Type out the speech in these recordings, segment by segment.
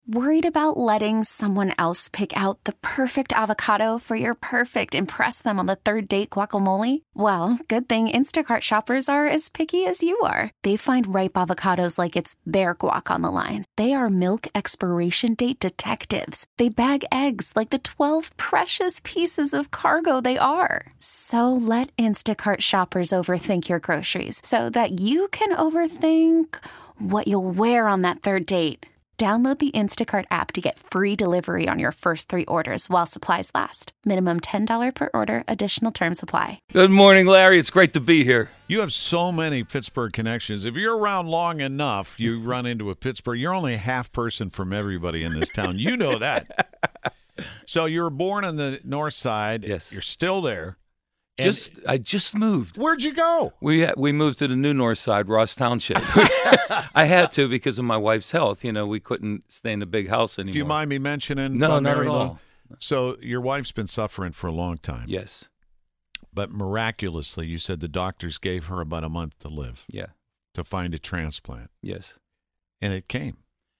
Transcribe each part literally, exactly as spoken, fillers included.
Worried about letting someone else pick out the perfect avocado for your perfect impress them on the third date guacamole? Well, good thing Instacart shoppers are as picky as you are. They find ripe avocados like it's their guac on the line. They are milk expiration date detectives. They bag eggs like the twelve precious pieces of cargo they are. So let Instacart shoppers overthink your groceries so that you can overthink what you'll wear on that third date. Download the Instacart app to get free delivery on your first three orders while supplies last. Minimum ten dollars per order. Additional terms apply. Good morning, Larry. It's great to be here. You have so many Pittsburgh connections. If you're around long enough, you run into a Pittsburgh. You're only a half person from everybody in this town. You know that. So you were born on the north side. Yes. You're still there. And Just I just moved. Where'd you go? We ha- we moved to the new north side, Ross Township. I had to because of my wife's health. You know, we couldn't stay in the big house anymore. Do you mind me mentioning? No, uh, not Mary at Lou? all. So your wife's been suffering for a long time. Yes. But miraculously, you said the doctors gave her about a month to live. Yeah. To find a transplant. Yes. And it came.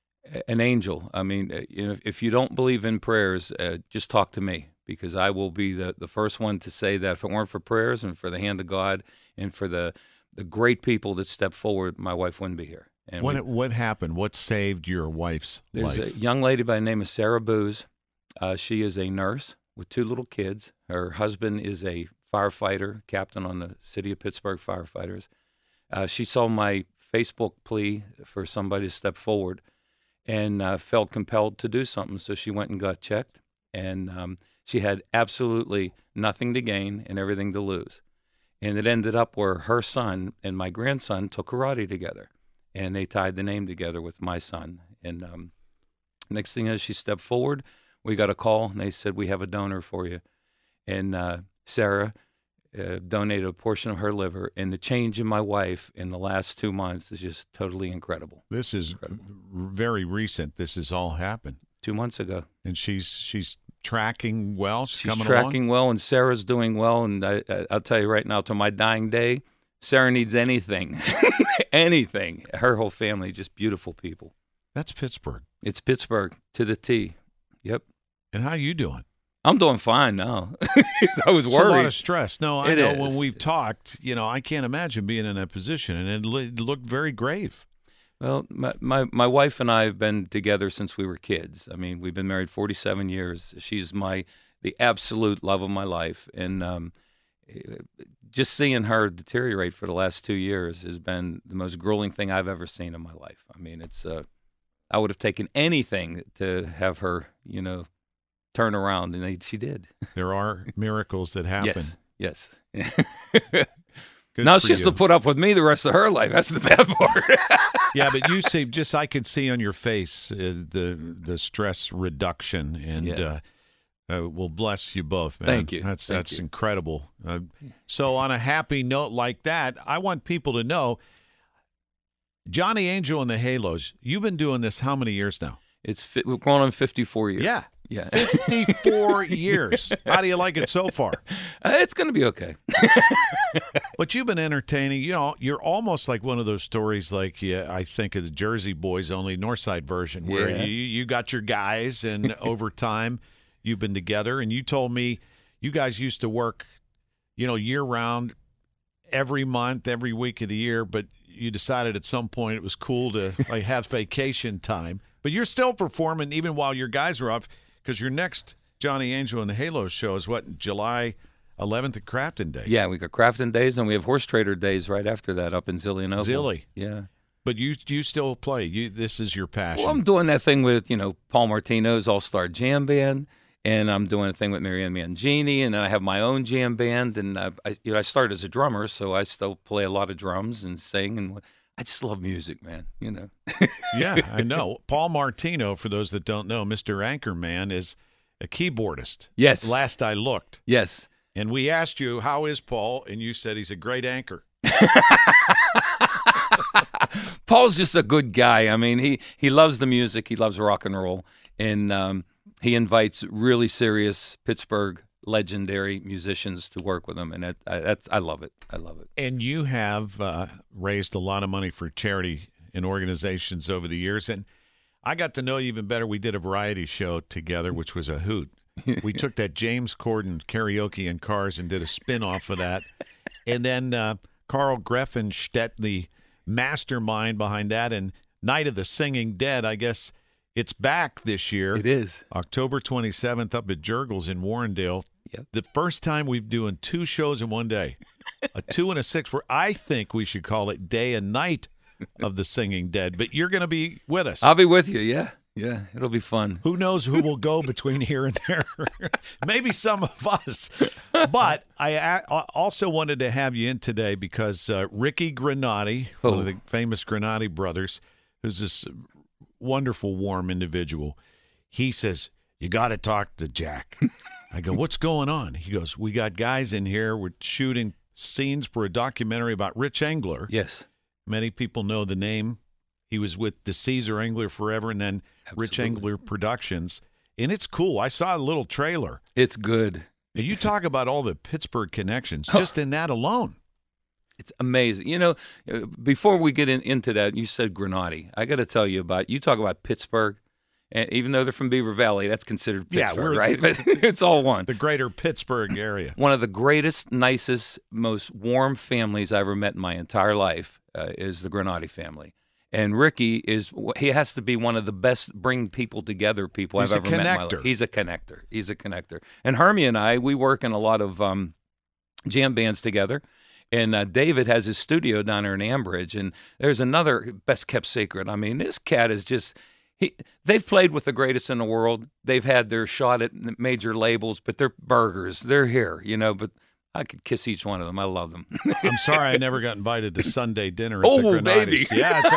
An angel. I mean, uh, you know, if you don't believe in prayers, uh, just talk to me, because I will be the, the first one to say that if it weren't for prayers and for the hand of God and for the the great people that step forward, my wife wouldn't be here. And what we, what happened? What saved your wife's there's life? a young lady by the name of Sarah Booz. Uh, she is a nurse with two little kids. Her husband is a firefighter, captain on the City of Pittsburgh Firefighters. Uh, she saw my Facebook plea for somebody to step forward and uh, felt compelled to do something. So she went and got checked, and um, she had absolutely nothing to gain and everything to lose. And it ended up where her son and my grandson took karate together, and they tied the name together with my son. And um, next thing is she stepped forward. We got a call, and they said, we have a donor for you. And uh, Sarah uh, donated a portion of her liver, and the change in my wife in the last two months is just totally incredible. This is Incredible. r- very recent. This has all happened. Two months ago. And she's she's tracking well. She's, She's coming tracking along. well, and Sarah's doing well. And I, I, I'll tell you right now, till my dying day, Sarah needs anything, anything. Her whole family, just beautiful people. That's Pittsburgh. It's Pittsburgh to the T. Yep. And how you doing? I'm doing fine now. I was It's a lot worried. of stress. No, I It know is. when we've talked, you know, I can't imagine being in that position, and it, lo- it looked very grave. Well, my, my my wife and I have been together since we were kids. I mean, we've been married forty-seven years. She's my the absolute love of my life, and um, just seeing her deteriorate for the last two years has been the most grueling thing I've ever seen in my life. I mean, it's uh, I would have taken anything to have her, you know, turn around, and they, she did. There are miracles that happen. Yes, yes. Good now for she has you. to put up with me the rest of her life. That's the bad part. Yeah, but you see, just I can see on your face uh, the the stress reduction, and Yeah. uh, uh, will bless you both, man. Thank you. That's Thank that's you. incredible. Uh, so, on a happy note like that, I want people to know, Johnny Angel and the Halos. You've been doing this how many years now? It's fi- we're going on fifty-four years. Yeah, yeah. fifty-four years. How do you like it so far? Uh, it's going to be okay. But you've been entertaining. You know, you're almost like one of those stories, like yeah, I think of the Jersey Boys, only Northside version, where Yeah. you you got your guys, and over time you've been together. And you told me you guys used to work, you know, year round, every month, every week of the year. But you decided at some point it was cool to like have vacation time. But you're still performing even while your guys are off, because your next Johnny Angel and the Halos show is what, July eleventh at Crafton Days. Yeah, we got Crafton Days, and we have Horse Trader Days right after that up in Zillionople. Zilly. Yeah. But you you still play. You this is your passion. Well, I'm doing that thing with, you know, Paul Martino's All-Star Jam Band, and I'm doing a thing with Marianne Mangini, and then I have my own jam band, and I, I, you know, I started as a drummer, so I still play a lot of drums and sing, and I just love music, man, you know. Yeah, I know. Paul Martino, for those that don't know, Mister Anchorman, is a keyboardist. Yes. Last I looked. Yes. And we asked you, how is Paul? And you said he's a great anchor. Paul's just a good guy. I mean, he, he loves the music. He loves rock and roll. And um, he invites really serious Pittsburgh legendary musicians to work with him. And that, I, that's I love it. I love it. And you have uh, raised a lot of money for charity and organizations over the years. And I got to know you even better. We did a variety show together, which was a hoot. We took that James Corden karaoke in cars and did a spin-off of that. And then uh, Carl Greffenstedt, the mastermind behind that, and Night of the Singing Dead, I guess it's back this year. It is. October twenty-seventh up at Jurgles in Warrendale. Yep. The first time we've doing two shows in one day. A two and a six, where I think we should call it Day and Night of the Singing Dead. But you're going to be with us. I'll be with you, yeah. Yeah, it'll be fun. Who knows who will go between here and there? Maybe some of us. But I a- also wanted to have you in today because uh, Ricky Granati, oh. one of the famous Granati brothers, who's this wonderful, warm individual, he says, you got to talk to Jack. I go, what's going on? He goes, we got guys in here. We're shooting scenes for a documentary about Rich Engler. Yes. Many people know the name. He was with the Caesar Engler forever and then Absolutely. Rich Engler Productions. And it's cool. I saw a little trailer. It's good. Now, you talk about all the Pittsburgh connections just in that alone. It's amazing. You know, before we get in, into that, you said Granati. I got to tell you about, you talk about Pittsburgh, and even though they're from Beaver Valley, that's considered Pittsburgh, yeah, we're, right? But it's all one. The greater Pittsburgh area. One of the greatest, nicest, most warm families I ever met in my entire life uh, is the Granati family. And Ricky is, he has to be one of the best bring people together people He's I've a ever met in my connector. life. He's a connector. He's a connector. And Hermie and I, we work in a lot of um, jam bands together. And uh, David has his studio down there in Ambridge. And there's another best kept secret. I mean, this cat is just, he, they've played with the greatest in the world. They've had their shot at major labels, but they're burgers. They're here, you know, but I could kiss each one of them. I love them. I'm sorry I never got invited to Sunday dinner at oh, the baby. Granatis. Yeah, it's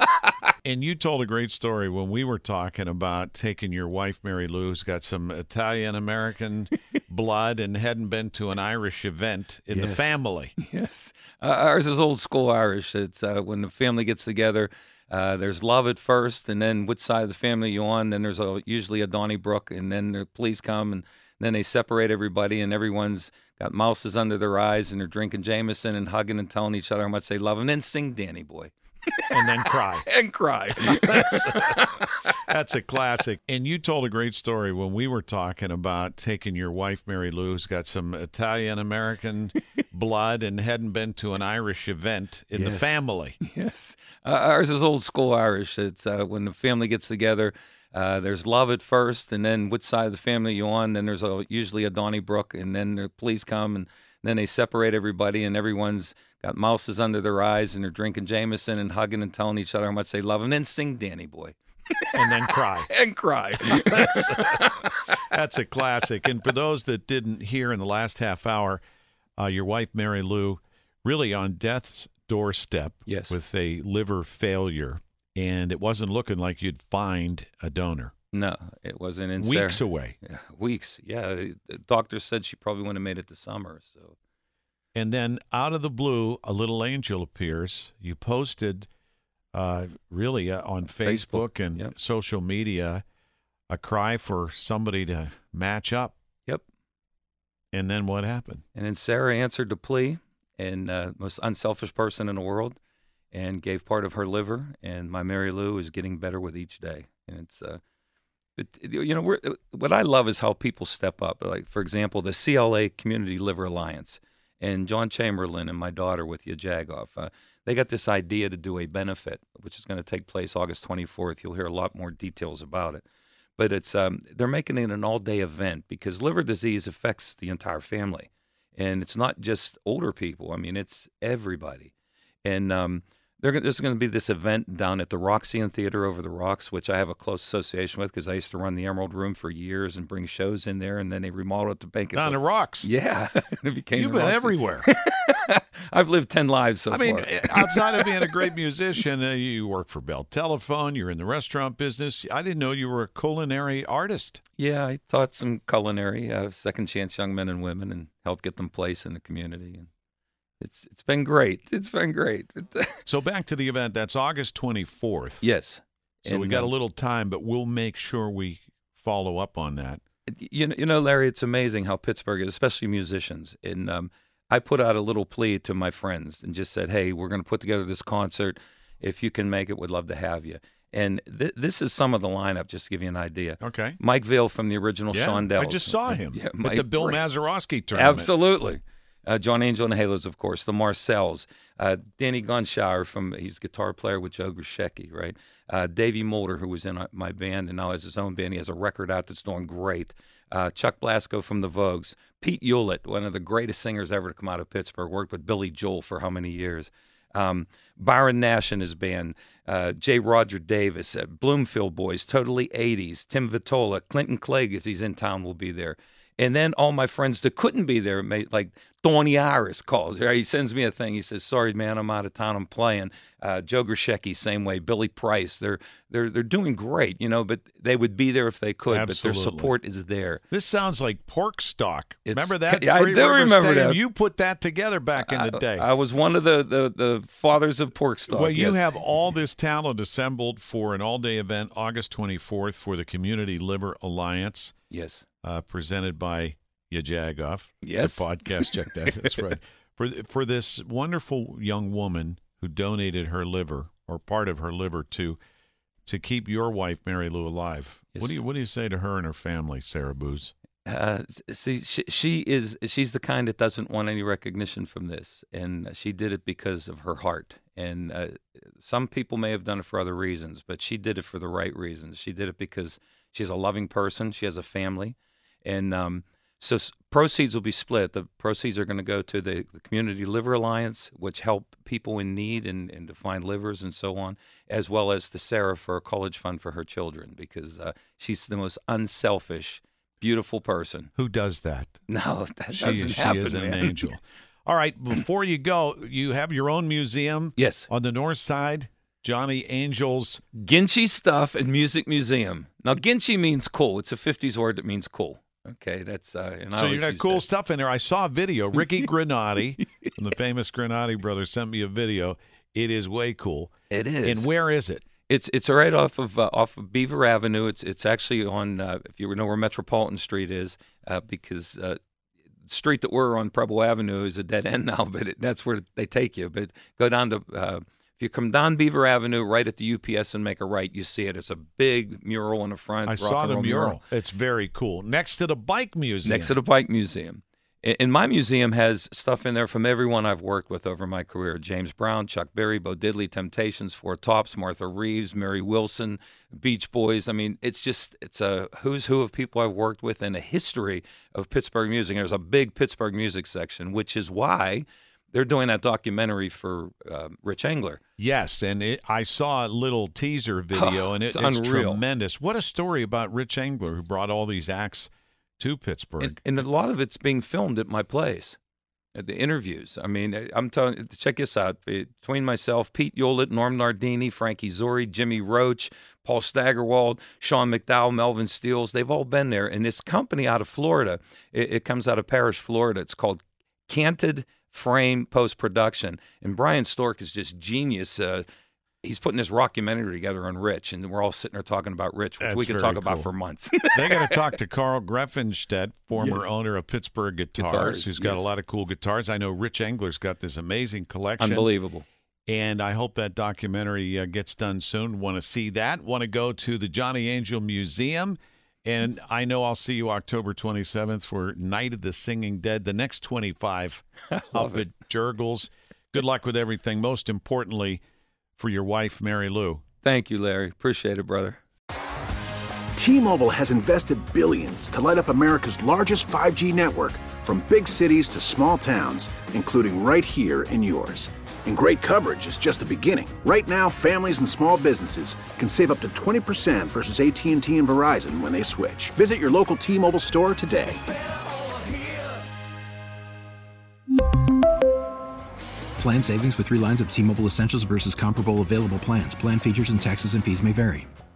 a, and you told a great story when we were talking about taking your wife, Mary Lou, who's got some Italian-American blood and hadn't been to an Irish event in Yes. the family. Yes. Uh, ours is old school Irish. It's uh, when the family gets together, uh, there's love at first, and then which side of the family you on, then there's a, usually a Donnybrook, and then the police come, and then they separate everybody, and everyone's got mouses under their eyes, and they're drinking Jameson and hugging and telling each other how much they love them, and then sing Danny Boy. And then cry. and cry. that's, that's a classic. And you told a great story when we were talking about taking your wife, Mary Lou, who's got some Italian-American blood and hadn't been to an Irish event in the Yes. family. Yes. Uh, ours is old school Irish. It's uh, when the family gets together, uh, there's love at first, and then which side of the family you on, then there's a, usually a Donnybrook, and then the police come, and then they separate everybody, and everyone's got mouses under their eyes, and they're drinking Jameson and hugging and telling each other how much they love them, and then sing Danny Boy. And then cry. and cry. That's, that's a classic. And for those that didn't hear in the last half hour, uh, your wife, Mary Lou, really on death's doorstep Yes. with a liver failure, and it wasn't looking like you'd find a donor. No, it wasn't in Weeks Sarah. away. Yeah, weeks. Yeah, the the doctor said she probably wouldn't have made it to summer. So And then out of the blue, a little angel appears. You posted uh, really uh, on Facebook, Facebook, and yep. social media a cry for somebody to match up. Yep. And then what happened? And then Sarah answered the plea, and uh, most unselfish person in the world, and gave part of her liver. And my Mary Lou is getting better with each day. And it's, uh, it, you know, we're, what I love is how people step up. Like, for example, the C L A Community Liver Alliance, and John Chamberlain and my daughter with Jagoff, uh, they got this idea to do a benefit, which is going to take place August twenty-fourth. You'll hear a lot more details about it. But it's um, they're making it an all-day event because liver disease affects the entire family. And it's not just older people. I mean, it's everybody. And um, they're, there's going to be this event down at the Roxy Theater over the Rocks, which I have a close association with because I used to run the Emerald Room for years and bring shows in there. And then they remodeled it to bank it. On the Rocks. Yeah. it became You've the been Roxy. everywhere. I've lived ten lives so I mean, far. outside of being a great musician, uh, you work for Bell Telephone, you're in the restaurant business. I didn't know you were a culinary artist. Yeah, I taught some culinary, uh, second chance young men and women, and helped get them place in the community. And it's it's been great. It's been great. So back to the event. That's August twenty-fourth. Yes. So And, we got uh, a little time, but we'll make sure we follow up on that. You know, you know, Larry, it's amazing how Pittsburgh is, especially musicians. And um, I put out a little plea to my friends and just said, hey, we're going to put together this concert. If you can make it, we'd love to have you. And th- this is some of the lineup, just to give you an idea. Okay. Mike Vail from the original Yeah, Shondells. I just saw him yeah, at Mike, the Bill great. Mazeroski tournament. Absolutely. Uh, John Angel and the Halos, of course. The Marcells. Uh, Danny Gunshire, from he's a guitar player with Joe Grishecki, right? Uh, Davey Mulder, who was in my band and now has his own band. He has a record out that's doing great. Uh, Chuck Blasco from the Vogues. Pete Hewlett, one of the greatest singers ever to come out of Pittsburgh, worked with Billy Joel for how many years? Um, Byron Nash and his band, uh, J. Roger Davis, uh, Bloomfield Boys, Totally eighties, Tim Vitola, Clinton Clegg, if he's in town, will be there. And then all my friends that couldn't be there, like Donnie Iris calls. He sends me a thing. He says, "Sorry, man, I'm out of town. I'm playing." Uh, Joe Grishecki, same way. Billy Price. They're they're they're doing great, you know. But they would be there if they could. Absolutely. But their support is there. This sounds like Pork Stock. It's, remember that? Yeah, Three I do River remember Stadium? that. You put that together back in the day. I, I was one of the, the, the fathers of Pork Stock. Well, you yes. have all this talent assembled for an all-day event August twenty-fourth for the Community Liver Alliance. Yes. Uh, presented by Yajagoff. Yes. The podcast, check that. That's right. For for this wonderful young woman who donated her liver or part of her liver to to keep your wife Mary Lou alive. Yes. What do you what do you say to her and her family, Sarah Booz? Uh, see, she, she is she's the kind that doesn't want any recognition from this, and she did it because of her heart. And uh, some people may have done it for other reasons, but she did it for the right reasons. She did it because she's a loving person. She has a family, and um, so s- proceeds will be split. The proceeds are going to go to the, the Community Liver Alliance, which help people in need and, and to find livers and so on, as well as to Sarah for a college fund for her children, because uh, she's the most unselfish, beautiful person. Who does that? No, that She, doesn't she happen, is an man. angel. All right, before you go, you have your own museum Yes. on the north side, Johnny Angel's. Ginchi Stuff and Music Museum. Now, Ginchi means cool. It's a fifties word that means cool. Okay, that's uh, and I So you always got use cool that. stuff in there. I saw a video. Ricky Granati from the famous Granati brothers sent me a video. It is way cool. It is. And where is it? It's it's right off of uh, off of Beaver Avenue. It's it's actually on uh, if you know where Metropolitan Street is, uh, because uh, the street that we're on, Preble Avenue, is a dead end now. But it, that's where they take you. But go down to uh, if you come down Beaver Avenue, right at the U P S and make a right, you see it. It's a big mural in the front. I rock saw and the roll mural. It's very cool. Next to the bike museum. Next to the Bike Museum. And my museum has stuff in there from everyone I've worked with over my career. James Brown, Chuck Berry, Bo Diddley, Temptations, Four Tops, Martha Reeves, Mary Wilson, Beach Boys. I mean, it's just, it's a who's who of people I've worked with and a history of Pittsburgh music. And there's a big Pittsburgh music section, which is why they're doing that documentary for uh, Rich Engler. Yes, and it, I saw a little teaser video, Oh, and it, it's it's unreal. tremendous. What a story about Rich Engler, who brought all these acts to Pittsburgh. And, and a lot of it's being filmed at my place, at the interviews. I mean, I'm telling. Check this out. Between myself, Pete Hewlett, Norm Nardini, Frankie Zori, Jimmy Roach, Paul Staggerwald, Sean McDowell, Melvin Steels, they've all been there. And this company out of Florida, it, it comes out of Parrish, Florida. It's called Canted Frame Post-Production. And Brian Stork is just genius. Uh, he's putting this rockumentary together on Rich, and we're all sitting there talking about Rich, which That's we could very talk about cool. for months. They got to talk to Carl Greffenstedt, former Yes. owner of Pittsburgh Guitars, Guitars, who's got yes. a lot of cool guitars. I know Rich Engler's got this amazing collection. Unbelievable. And I hope that documentary uh, gets done soon. Want to see that? Want to go to the Johnny Angel Museum? And I know I'll see you October twenty-seventh for Night of the Singing Dead, the next twenty-five up at Jurgles. Good luck with everything. Most importantly, for your wife, Mary Lou. Thank you, Larry. Appreciate it, brother. T-Mobile has invested billions to light up America's largest five G network, from big cities to small towns, including right here in yours. And great coverage is just the beginning. Right now, families and small businesses can save up to twenty percent versus A T and T and Verizon when they switch. Visit your local T-Mobile store today. Plan savings with three lines of T-Mobile Essentials versus comparable available plans. Plan features and taxes and fees may vary.